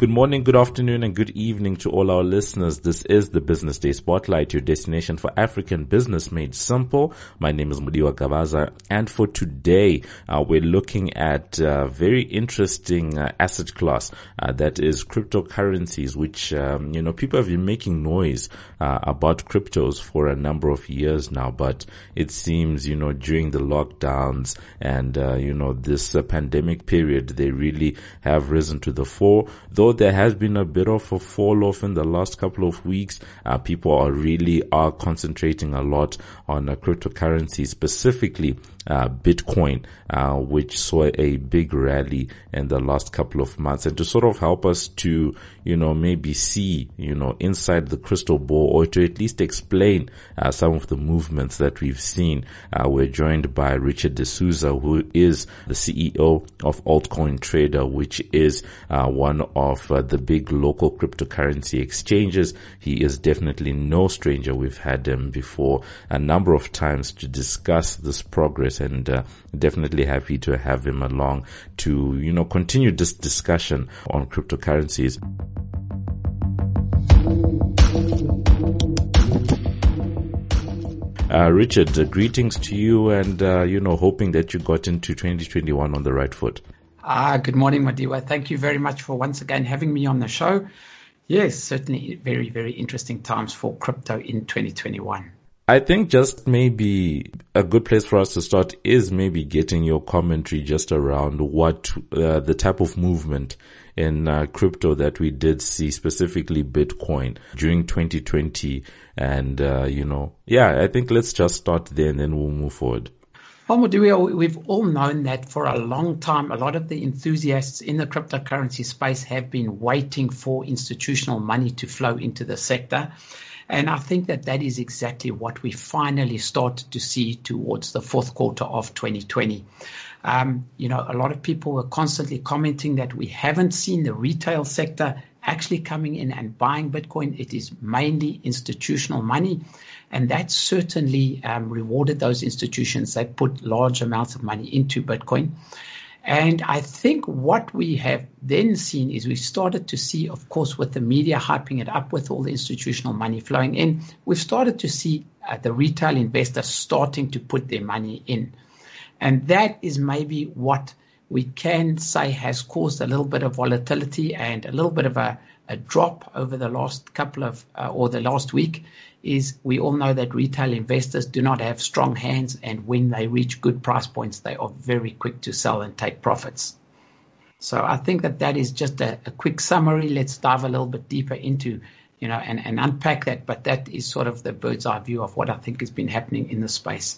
Good morning, good afternoon, and good evening to all our listeners. This is the Business Day Spotlight, your destination for African business made simple. My name is Mudiwa Gabaza, and for today, we're looking at a very interesting asset class that is cryptocurrencies, which people have been making noise about cryptos for a number of years now, but it seems during the lockdowns and this pandemic period, they really have risen to the fore. Though there has been a bit of a fall off in the last couple of weeks, people are concentrating a lot on cryptocurrency, specifically Bitcoin, which saw a big rally in the last couple of months. And to sort of help us to, maybe see, inside the crystal ball, or to at least explain some of the movements that we've seen, we're joined by Richard D'Souza, who is the CEO of Altcoin Trader, which is one of the big local cryptocurrency exchanges. He is definitely no stranger. We've had him before a number of times to discuss this progress, and definitely happy to have him along to, continue this discussion on cryptocurrencies. Richard, greetings to you, and, hoping that you got into 2021 on the right foot. Good morning, Madiwa. Thank you very much for once again having me on the show. Yes, certainly very, very interesting times for crypto in 2021. I think just maybe a good place for us to start is maybe getting your commentary just around what the type of movement in crypto that we did see, specifically Bitcoin, during 2020. And, I think let's just start there and then we'll move forward. Well, we've all known that for a long time. A lot of the enthusiasts in the cryptocurrency space have been waiting for institutional money to flow into the sector. And I think that is exactly what we finally started to see towards the fourth quarter of 2020. A lot of people were constantly commenting that we haven't seen the retail sector actually coming in and buying Bitcoin. It is mainly institutional money. And that certainly rewarded those institutions that put large amounts of money into Bitcoin. And I think what we have then seen is we started to see, of course, with the media hyping it up with all the institutional money flowing in, we've started to see the retail investors starting to put their money in. And that is maybe what we can say has caused a little bit of volatility and a little bit of a drop over the last the last week. Is we all know that retail investors do not have strong hands, and when they reach good price points, they are very quick to sell and take profits. So I think that is just a quick summary. Let's dive a little bit deeper into, and unpack that. But that is sort of the bird's eye view of what I think has been happening in the space.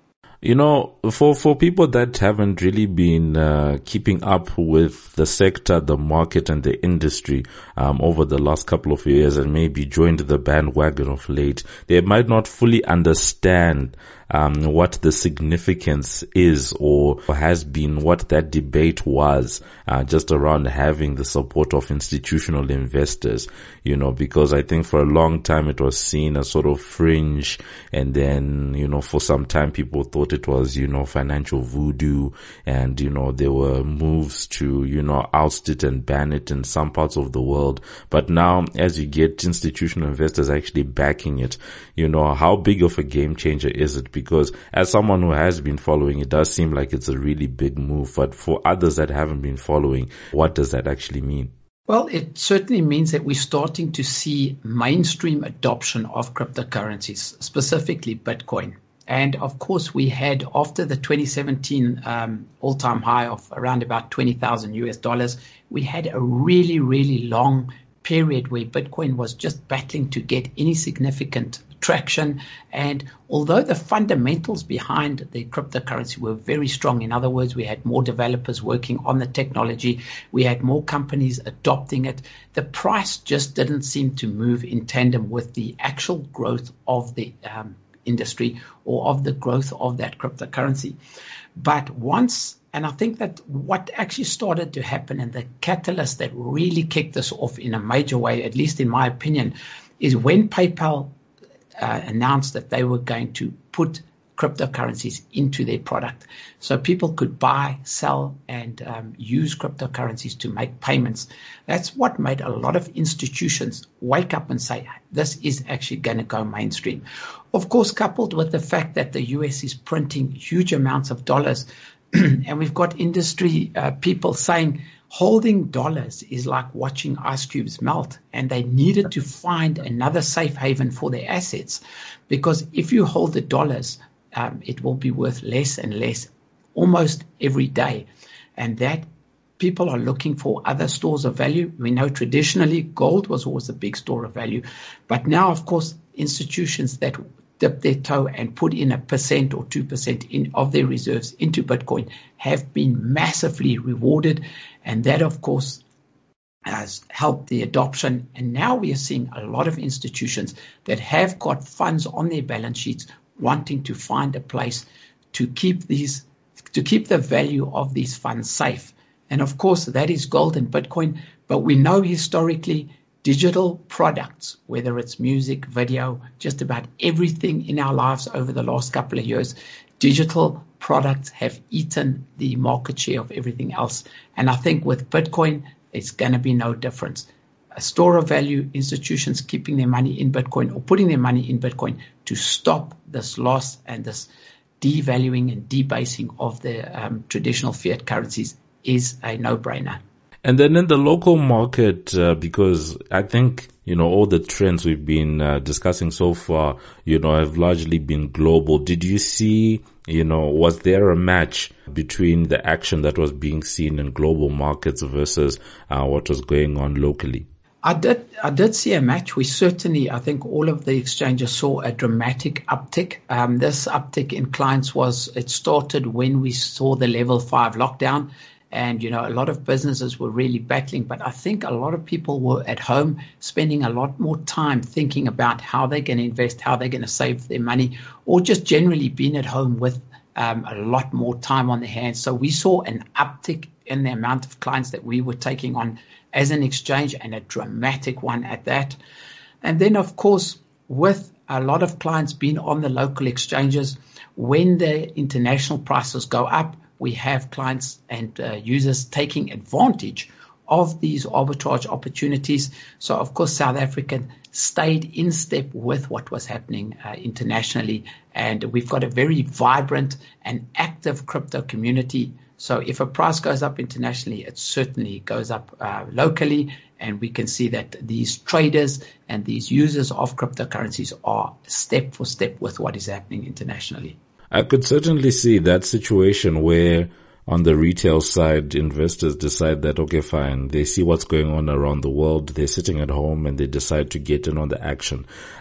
For people that haven't really been keeping up with the sector, the market, and the industry over the last couple of years, and maybe joined the bandwagon of late, they might not fully understand what the significance is or has been, what that debate was just around having the support of institutional investors, because I think for a long time it was seen as sort of fringe, and then, for some time people thought it was, financial voodoo, and, there were moves to, oust it and ban it in some parts of the world. But now, as you get institutional investors actually backing it, how big of a game changer is it? Because as someone who has been following, it does seem like it's a really big move. But for others that haven't been following, what does that actually mean? Well, it certainly means that we're starting to see mainstream adoption of cryptocurrencies, specifically Bitcoin. And of course, we had, after the 2017 all-time high of around about $20,000, we had a really, really long period where Bitcoin was just battling to get any significant traction. And although the fundamentals behind the cryptocurrency were very strong, in other words, we had more developers working on the technology, we had more companies adopting it, the price just didn't seem to move in tandem with the actual growth of the industry or of the growth of that cryptocurrency. But and I think that what actually started to happen, and the catalyst that really kicked this off in a major way, at least in my opinion, is when PayPal announced that they were going to put cryptocurrencies into their product. So people could buy, sell, and use cryptocurrencies to make payments. That's what made a lot of institutions wake up and say, this is actually going to go mainstream. Of course, coupled with the fact that the US is printing huge amounts of dollars, and we've got industry people saying holding dollars is like watching ice cubes melt, and they needed to find another safe haven for their assets, because if you hold the dollars, it will be worth less and less almost every day. And that people are looking for other stores of value. We know traditionally gold was always a big store of value. But now, of course, institutions that dip their toe and put in 1% or 2% of their reserves into Bitcoin have been massively rewarded. And that, of course, has helped the adoption. And now we are seeing a lot of institutions that have got funds on their balance sheets wanting to find a place to keep the value of these funds safe. And of course, that is gold and Bitcoin. But we know historically digital products, whether it's music, video, just about everything in our lives over the last couple of years, digital products have eaten the market share of everything else. And I think with Bitcoin, it's going to be no difference. A store of value, institutions keeping their money in Bitcoin or putting their money in Bitcoin to stop this loss and this devaluing and debasing of the traditional fiat currencies is a no-brainer. And then in the local market, because I think, all the trends we've been discussing so far, have largely been global. Did you see, was there a match between the action that was being seen in global markets versus what was going on locally? I did see a match. We certainly, I think all of the exchanges saw a dramatic uptick. This uptick in clients it started when we saw the level 5 lockdown. And, a lot of businesses were really battling. But I think a lot of people were at home spending a lot more time thinking about how they're going to invest, how they're going to save their money, or just generally being at home with a lot more time on their hands. So we saw an uptick in the amount of clients that we were taking on as an exchange, and a dramatic one at that. And then, of course, with a lot of clients being on the local exchanges, when the international prices go up, we have clients and users taking advantage of these arbitrage opportunities. So, of course, South Africa stayed in step with what was happening internationally. And we've got a very vibrant and active crypto community. So if a price goes up internationally, it certainly goes up locally. And we can see that these traders and these users of cryptocurrencies are step for step with what is happening internationally. I could certainly see that situation where on the retail side, investors decide that, okay, fine, they see what's going on around the world, they're sitting at home and they decide to get in on the action.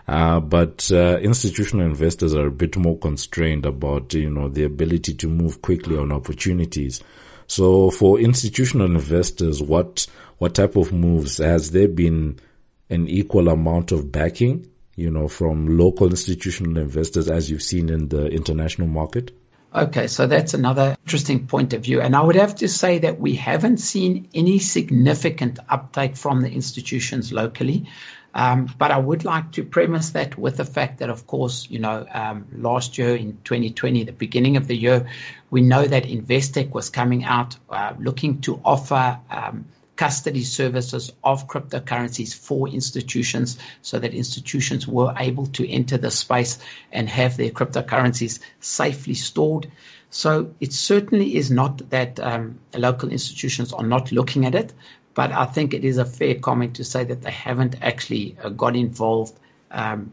But institutional investors are a bit more constrained about, the ability to move quickly on opportunities. So for institutional investors, what type of moves? Has there been an equal amount of backing, from local institutional investors as you've seen in the international market? Okay, so that's another interesting point of view. And I would have to say that we haven't seen any significant uptake from the institutions locally. But I would like to premise that with the fact that, of course, last year in 2020, the beginning of the year, we know that Investec was coming out looking to offer custody services of cryptocurrencies for institutions so that institutions were able to enter the space and have their cryptocurrencies safely stored. So it certainly is not that local institutions are not looking at it, but I think it is a fair comment to say that they haven't actually got involved, on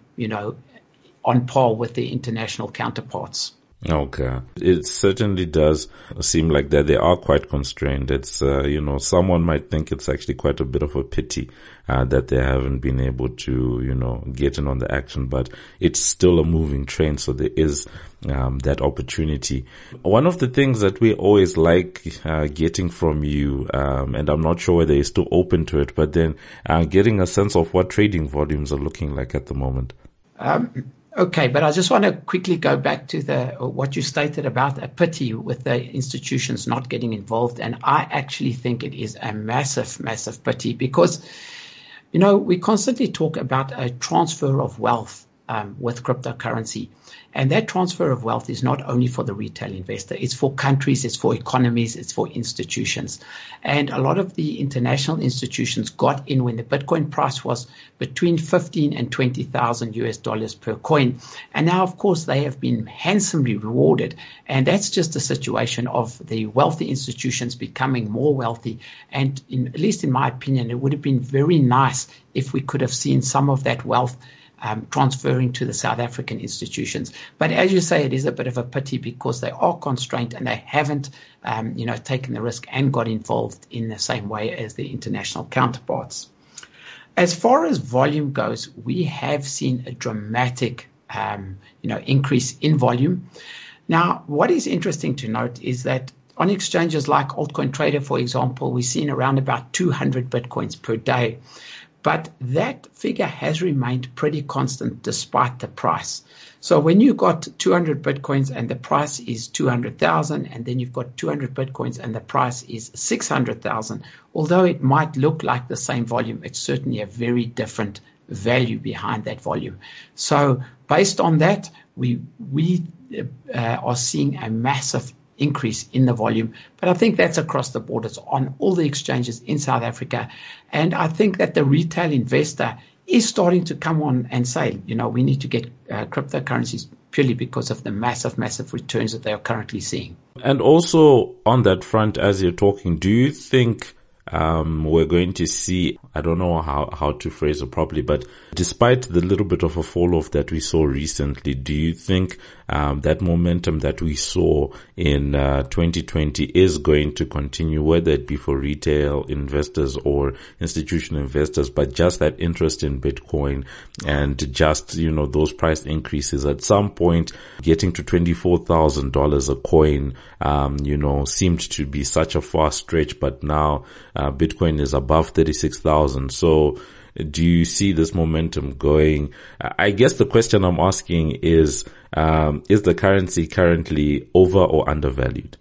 par with their international counterparts. Okay. It certainly does seem like that they are quite constrained. It's, someone might think it's actually quite a bit of a pity that they haven't been able to, get in on the action, but it's still a moving train. So there is that opportunity. One of the things that we always like getting from you, and I'm not sure whether you're still open to it, but then getting a sense of what trading volumes are looking like at the moment. Okay, but I just want to quickly go back to what you stated about a pity with the institutions not getting involved. And I actually think it is a massive, massive pity because, we constantly talk about a transfer of wealth with cryptocurrency. And that transfer of wealth is not only for the retail investor, it's for countries, it's for economies, it's for institutions. And a lot of the international institutions got in when the Bitcoin price was between 15 and 20,000 US dollars per coin. And now, of course, they have been handsomely rewarded. And that's just a situation of the wealthy institutions becoming more wealthy. And at least in my opinion, it would have been very nice if we could have seen some of that wealth transferring to the South African institutions. But as you say, it is a bit of a pity because they are constrained and they haven't, taken the risk and got involved in the same way as the international counterparts. As far as volume goes, we have seen a dramatic, increase in volume. Now, what is interesting to note is that on exchanges like Altcoin Trader, for example, we've seen around about 200 Bitcoins per day. But that figure has remained pretty constant despite the price. So when you've got 200 Bitcoins and the price is 200,000, and then you've got 200 Bitcoins and the price is 600,000, although it might look like the same volume, it's certainly a very different value behind that volume. So based on that, we are seeing a massive increase in the volume, but I think that's across the board. It's on all the exchanges in South Africa, and I think that the retail investor is starting to come on and say, we need to get cryptocurrencies purely because of the massive returns that they are currently seeing. And also on that front, as you're talking, do you think we're going to see, I don't know how to phrase it properly, but despite the little bit of a fall off that we saw recently, do you think that momentum that we saw in 2020 is going to continue, whether it be for retail investors or institutional investors, but just that interest in Bitcoin and just, those price increases at some point getting to $24,000 a coin, seemed to be such a far stretch, but now Bitcoin is above 36,000. So do you see this momentum going? I guess the question I'm asking is the currency currently over or undervalued?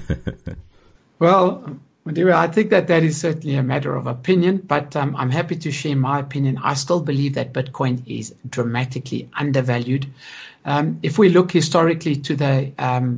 Well, Madiba, I think that is certainly a matter of opinion, but I'm happy to share my opinion. I still believe that Bitcoin is dramatically undervalued. If we look historically to the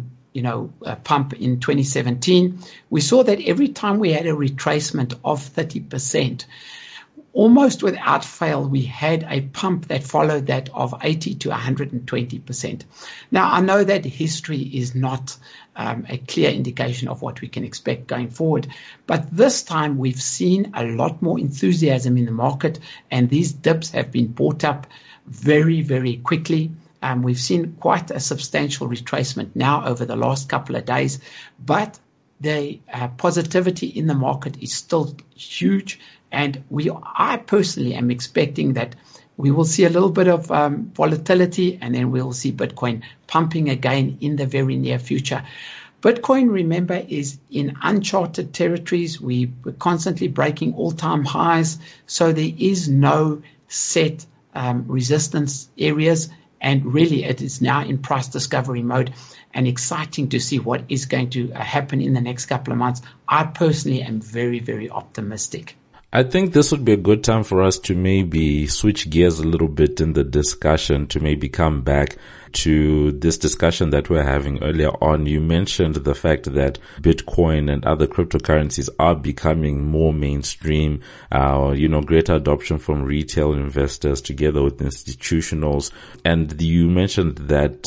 pump in 2017, we saw that every time we had a retracement of 30%, almost without fail, we had a pump that followed that of 80 to 120%. Now, I know that history is not a clear indication of what we can expect going forward, but this time we've seen a lot more enthusiasm in the market, and these dips have been bought up very, very quickly. We've seen quite a substantial retracement now over the last couple of days, but the positivity in the market is still huge. And I personally am expecting that we will see a little bit of volatility, and then we'll see Bitcoin pumping again in the very near future. Bitcoin, remember, is in uncharted territories. We're constantly breaking all-time highs, so there is no set resistance areas. And really, it is now in price discovery mode, and exciting to see what is going to happen in the next couple of months. I personally am very, very optimistic. I think this would be a good time for us to maybe switch gears a little bit in the discussion, to maybe come back to this discussion that we're having earlier on. You mentioned the fact that Bitcoin and other cryptocurrencies are becoming more mainstream, greater adoption from retail investors together with institutionals. And you mentioned that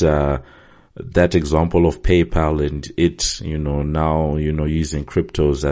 that example of PayPal and it, now, using cryptos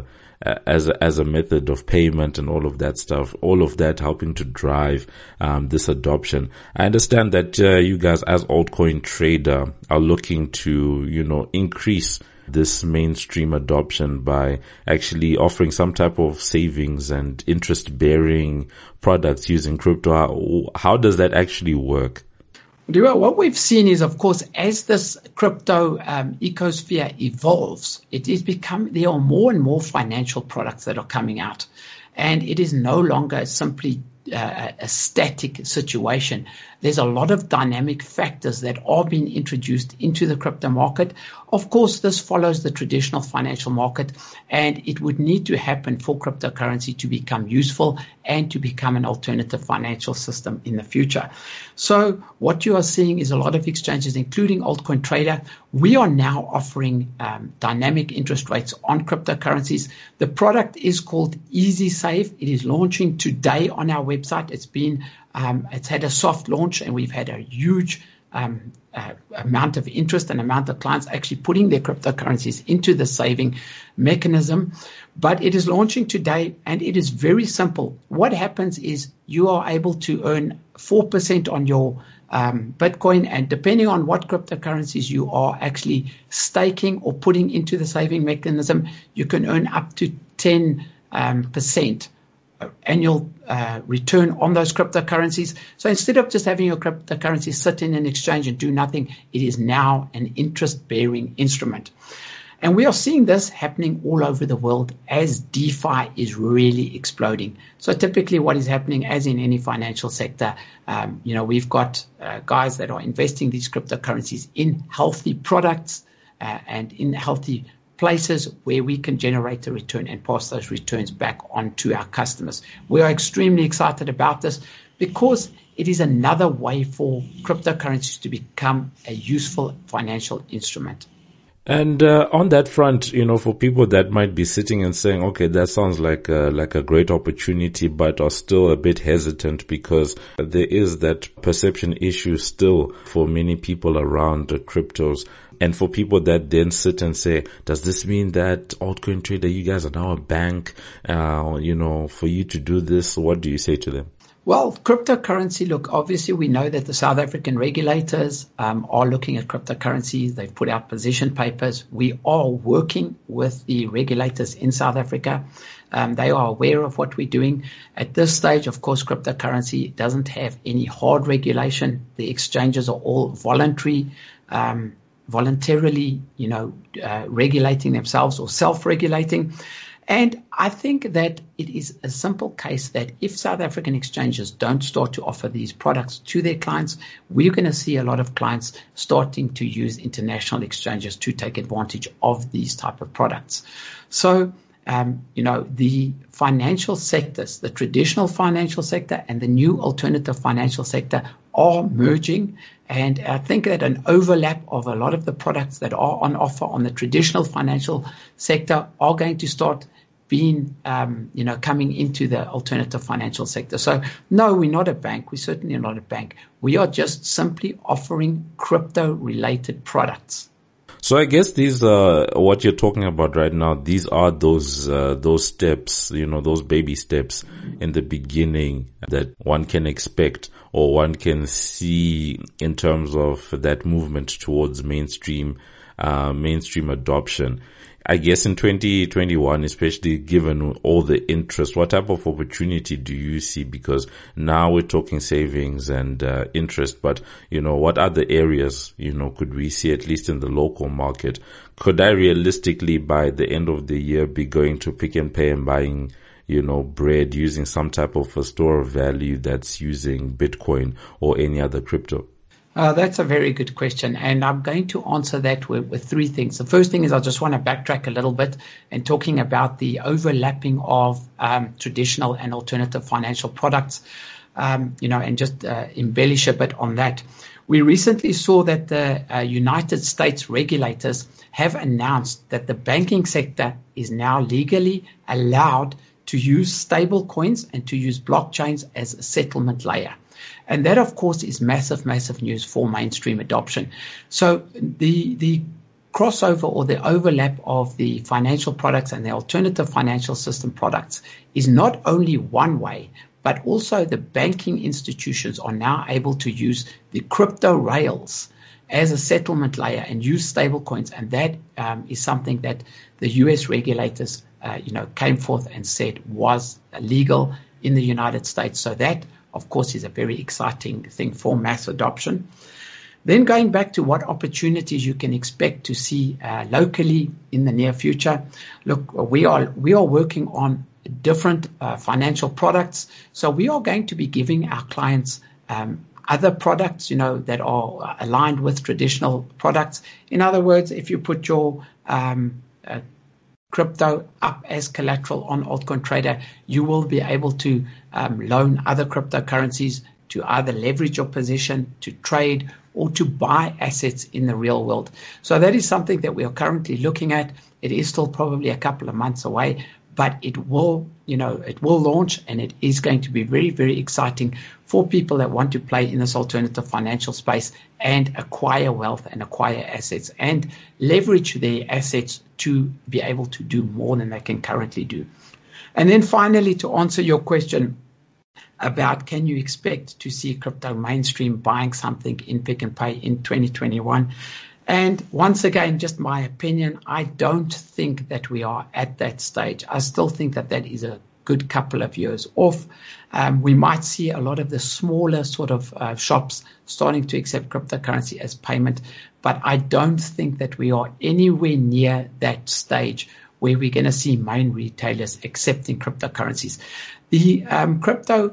as a method of payment and all of that stuff, all of that helping to drive this adoption. I understand that you guys as Altcoin Trader are looking to, increase this mainstream adoption by actually offering some type of savings and interest-bearing products using crypto. How does that actually work? What we've seen is, of course, as this crypto ecosphere evolves, there are more and more financial products that are coming out. And it is no longer simply a static situation. There's a lot of dynamic factors that are being introduced into the crypto market. Of course, this follows the traditional financial market, and it would need to happen for cryptocurrency to become useful and to become an alternative financial system in the future. So what you are seeing is a lot of exchanges, including Altcoin Trader. We are now offering dynamic interest rates on cryptocurrencies. The product is called EasySave. It is launching today on our website. It's had a soft launch, and we've had a huge amount of interest and amount of clients actually putting their cryptocurrencies into the saving mechanism. But it is launching today, and it is very simple. What happens is you are able to earn 4% on your Bitcoin, and depending on what cryptocurrencies you are actually staking or putting into the saving mechanism, you can earn up to 10% annual return on those cryptocurrencies. So instead of just having your cryptocurrency sit in an exchange and do nothing, it is now an interest-bearing instrument. And we are seeing this happening all over the world as DeFi is really exploding. So typically what is happening, as in any financial sector, we've got guys that are investing these cryptocurrencies in healthy products and in healthy places where we can generate a return and pass those returns back on to our customers. We are extremely excited about this because it is another way for cryptocurrencies to become a useful financial instrument. And on that front, for people that might be sitting and saying, okay, that sounds like a great opportunity, but are still a bit hesitant because there is that perception issue still for many people around cryptos. And for people that then sit and say, does this mean that Altcoin Trader, you guys are now a bank, for you to do this? What do you say to them? Well, cryptocurrency, look, obviously we know that the South African regulators are looking at cryptocurrencies. They've put out position papers. We are working with the regulators in South Africa. They are aware of what we're doing. At this stage, of course, cryptocurrency doesn't have any hard regulation. The exchanges are all voluntarily, regulating themselves or self-regulating. And I think that it is a simple case that if South African exchanges don't start to offer these products to their clients, we're going to see a lot of clients starting to use international exchanges to take advantage of these type of products. So, the financial sectors, the traditional financial sector and the new alternative financial sector are merging. And I think that an overlap of a lot of the products that are on offer on the traditional financial sector are going to start being, coming into the alternative financial sector. So no, we're not a bank. We're certainly not a bank. We are just simply offering crypto-related products. So I guess these what you're talking about right now. These are those steps, those baby steps in the beginning that one can expect or one can see in terms of that movement towards mainstream adoption. I guess in 2021, especially given all the interest, what type of opportunity do you see? Because now we're talking savings and interest, but what other areas could we see, at least in the local market? Could I realistically by the end of the year be going to Pick n Pay and buying bread using some type of a store of value that's using Bitcoin or any other crypto? That's a very good question, and I'm going to answer that with three things. The first thing is I just want to backtrack a little bit and talking about the overlapping of traditional and alternative financial products, and just embellish a bit on that. We recently saw that the United States regulators have announced that the banking sector is now legally allowed to use stable coins and to use blockchains as a settlement layer. And that, of course, is massive, massive news for mainstream adoption. So the crossover or the overlap of the financial products and the alternative financial system products is not only one way, but also the banking institutions are now able to use the crypto rails as a settlement layer and use stablecoins. And that is something that the US regulators, came forth and said was illegal in the United States. So that, of course, is a very exciting thing for mass adoption. Then going back to what opportunities you can expect to see locally in the near future. Look, we are working on different financial products. So we are going to be giving our clients other products, that are aligned with traditional products. In other words, if you put your crypto up as collateral on Altcoin Trader, you will be able to loan other cryptocurrencies to either leverage your position, to trade, or to buy assets in the real world. So that is something that we are currently looking at. It is still probably a couple of months away, but it will launch, and it is going to be very, very exciting for people that want to play in this alternative financial space and acquire wealth and acquire assets and leverage their assets to be able to do more than they can currently do. And then finally, to answer your question about can you expect to see crypto mainstream buying something in Pick n Pay in 2021? And once again, just my opinion, I don't think that we are at that stage. I still think that is a good couple of years off. We might see a lot of the smaller sort of shops starting to accept cryptocurrency as payment, but I don't think that we are anywhere near that stage where we're going to see main retailers accepting cryptocurrencies. The crypto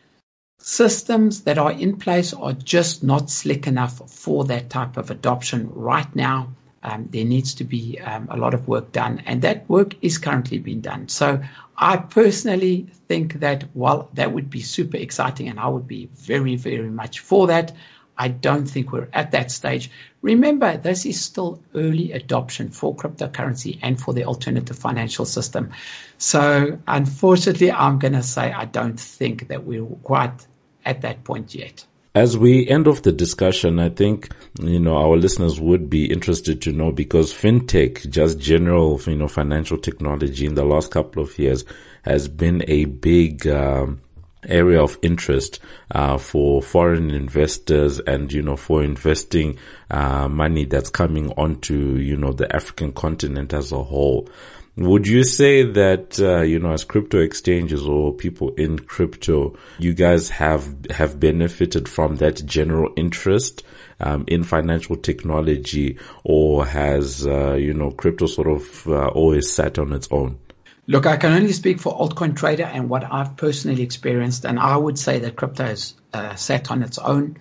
systems that are in place are just not slick enough for that type of adoption right now. There needs to be a lot of work done, and that work is currently being done. So I personally think that while that would be super exciting, and I would be very, very much for that, I don't think we're at that stage. Remember, this is still early adoption for cryptocurrency and for the alternative financial system. So unfortunately, I'm going to say I don't think that we're quite at that point yet. As we end off the discussion, I think, our listeners would be interested to know, because fintech, just general, financial technology in the last couple of years has been a big area of interest for foreign investors and, for investing money that's coming onto, the African continent as a whole. Would you say that, as crypto exchanges or people in crypto, you guys have benefited from that general interest in financial technology, or has, crypto sort of always sat on its own? Look, I can only speak for Altcoin Trader and what I've personally experienced, and I would say that crypto has sat on its own.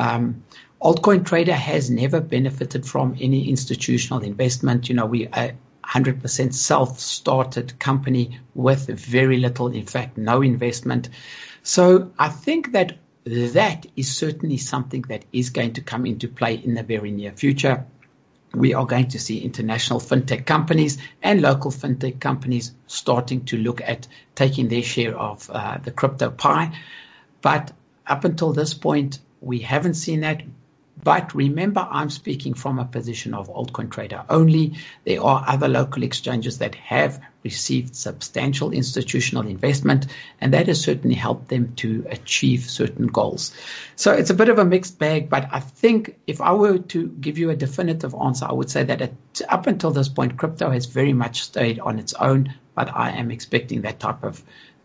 Altcoin Trader has never benefited from any institutional investment. We 100% self-started company with very little, in fact, no investment. So I think that is certainly something that is going to come into play in the very near future. We are going to see international fintech companies and local fintech companies starting to look at taking their share of the crypto pie. But up until this point, we haven't seen that. But remember, I'm speaking from a position of Altcoin Trader only. There are other local exchanges that have received substantial institutional investment, and that has certainly helped them to achieve certain goals. So it's a bit of a mixed bag, but I think if I were to give you a definitive answer, I would say that up until this point, crypto has very much stayed on its own, but I am expecting that type of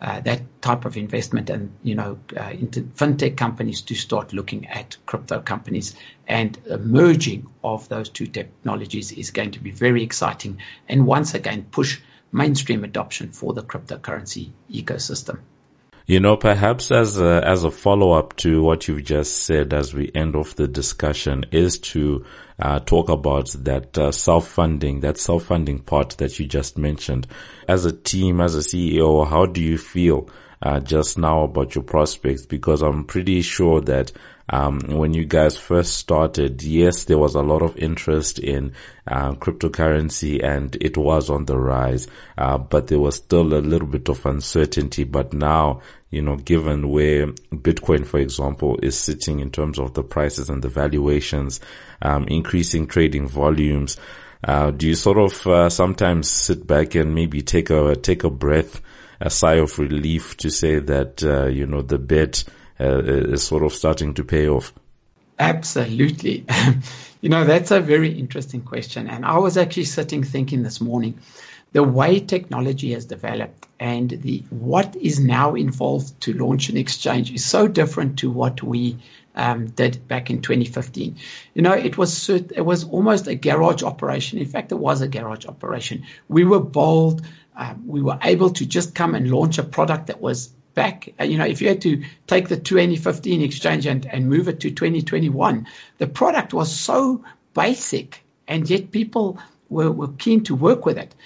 investment and, into fintech companies to start looking at crypto companies, and the merging of those two technologies is going to be very exciting and once again push mainstream adoption for the cryptocurrency ecosystem. Perhaps as a follow-up to what you've just said as we end off the discussion is to talk about that self-funding part that you just mentioned. As a team, as a CEO, how do you feel just now about your prospects? Because I'm pretty sure that when you guys first started, yes, there was a lot of interest in cryptocurrency and it was on the rise, but there was still a little bit of uncertainty. But now, given where Bitcoin, for example, is sitting in terms of the prices and the valuations, increasing trading volumes, do you sort of sometimes sit back and maybe take a breath, a sigh of relief to say that the bet is sort of starting to pay off? Absolutely. That's a very interesting question. And I was actually thinking this morning, the way technology has developed and what is now involved to launch an exchange is so different to what we did back in 2015. It was almost a garage operation. In fact, it was a garage operation. We were bold. we were able to just come and launch a product that was back. If you had to take the 2015 exchange and move it to 2021, the product was so basic, and yet people were keen to work with it.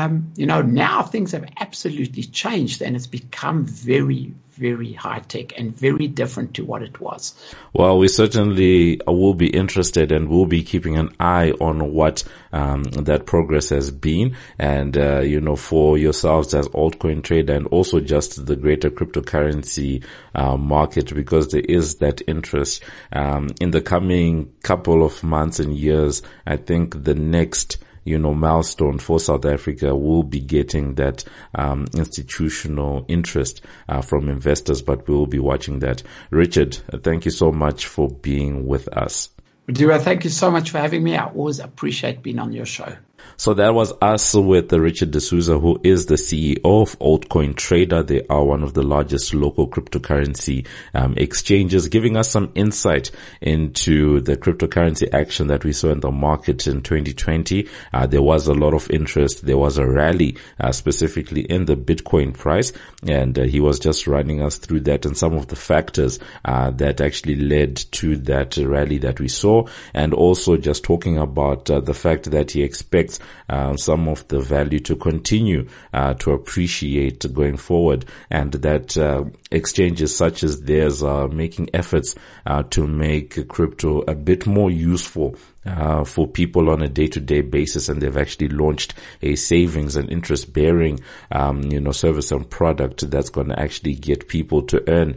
Now things have absolutely changed, and it's become very, very high tech and very different to what it was. Well, we certainly will be interested, and we'll be keeping an eye on what that progress has been. And, for yourselves as altcoin trader, and also just the greater cryptocurrency market, because there is that interest in the coming couple of months and years. I think the next milestone for South Africa will be getting that institutional interest from investors, but we will be watching that. Richard, thank you so much for being with us. Mudiwa, thank you so much for having me. I always appreciate being on your show. So that was us with Richard D'Souza, who is the CEO of Altcoin Trader. They are one of the largest local cryptocurrency exchanges, giving us some insight into the cryptocurrency action that we saw in the market in 2020. There was a lot of interest. There was a rally, specifically in the Bitcoin price, and he was just running us through that and some of the factors that actually led to that rally that we saw, and also just talking about the fact that he expects some of the value to continue to appreciate going forward, and that exchanges such as theirs are making efforts to make crypto a bit more useful for people on a day-to-day basis, and they've actually launched a savings and interest-bearing, service and product that's going to actually get people to earn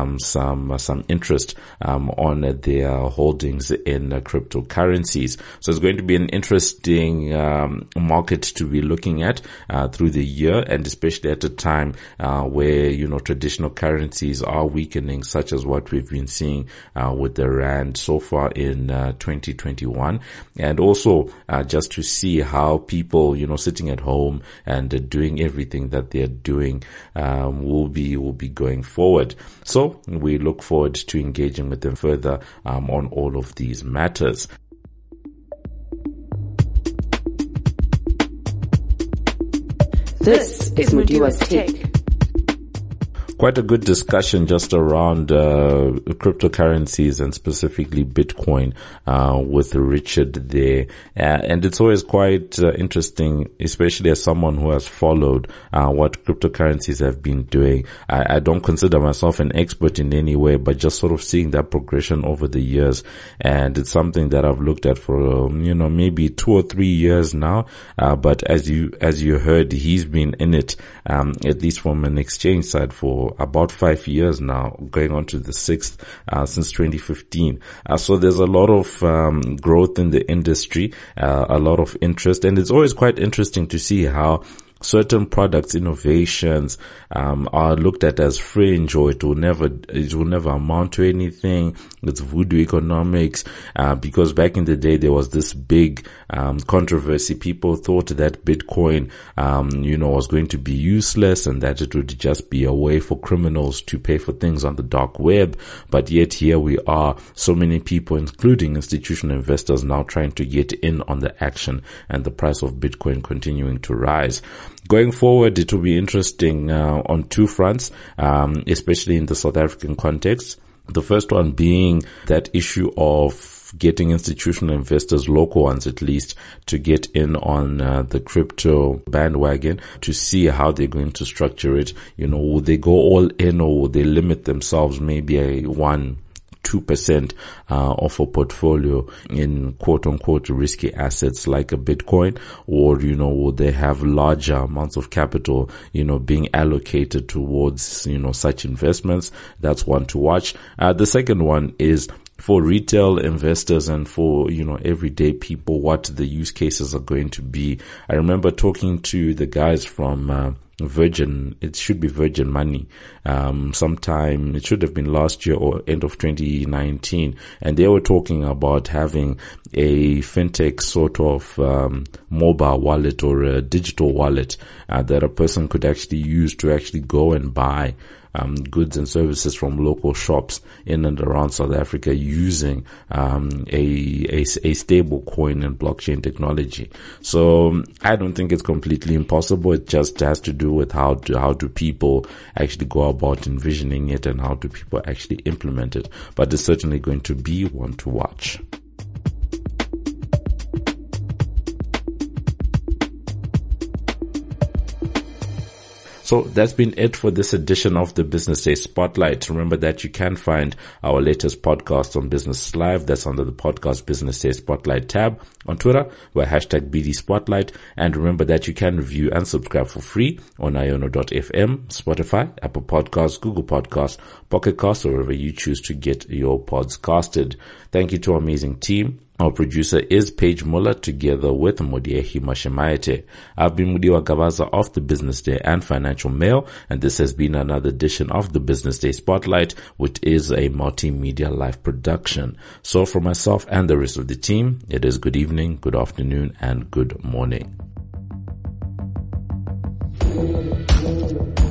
some interest on their holdings in cryptocurrencies. So it's going to be an interesting market to be looking at through the year, and especially at a time where traditional currencies are weakening, such as what we've been seeing with the rand so far in 2021. And also just to see how people sitting at home and doing everything that they're doing will be going forward. So we look forward to engaging with them further on all of these matters. This is Mudiwa's Take. Quite a good discussion just around cryptocurrencies and specifically Bitcoin with Richard there. And it's always quite interesting, especially as someone who has followed what cryptocurrencies have been doing. I don't consider myself an expert in any way, but just sort of seeing that progression over the years. And it's something that I've looked at for, maybe 2 or 3 years now. But as you heard, he's been in it, at least from an exchange side, for about 5 years now, going on to the 6th, since 2015. So there's a lot of growth in the industry, a lot of interest, and it's always quite interesting to see how certain products, innovations, are looked at as fringe, or it will never amount to anything. It's voodoo economics, because back in the day there was this big controversy. People thought that Bitcoin, was going to be useless, and that it would just be a way for criminals to pay for things on the dark web. But yet here we are, so many people, including institutional investors, now trying to get in on the action, and the price of Bitcoin continuing to rise. Going forward, it will be interesting on two fronts, especially in the South African context. The first one being that issue of getting institutional investors, local ones at least, to get in on the crypto bandwagon, to see how they're going to structure it. Will they go all in, or will they limit themselves maybe a 1-2% of a portfolio in quote unquote risky assets like a Bitcoin, or will they have larger amounts of capital being allocated towards such investments? That's one to watch. The second one is for retail investors and for everyday people, what the use cases are going to be. I remember talking to the guys from Virgin, it should be Virgin Money, sometime, it should have been last year or end of 2019, and they were talking about having a fintech sort of mobile wallet or a digital wallet that a person could actually use to actually go and buy goods and services from local shops in and around South Africa using a stable coin and blockchain technology. So I don't think it's completely impossible. It just has to do with how do people actually go about envisioning it and how do people actually implement it. But it's certainly going to be one to watch. So that's been it for this edition of the Business Day Spotlight. Remember that you can find our latest podcast on Business Live. That's under the podcast Business Day Spotlight tab. On Twitter, we're #BD Spotlight. And remember that you can review and subscribe for free on iono.fm, Spotify, Apple Podcasts, Google Podcasts, Pocket Casts, or wherever you choose to get your pods casted. Thank you to our amazing team. Our producer is Paige Muller together with Modiehi Mashimayete. I've been Mudiwa Gavaza of the Business Day and Financial Mail, and this has been another edition of the Business Day Spotlight, which is a multimedia live production. So for myself and the rest of the team, it is good evening, good afternoon, and good morning.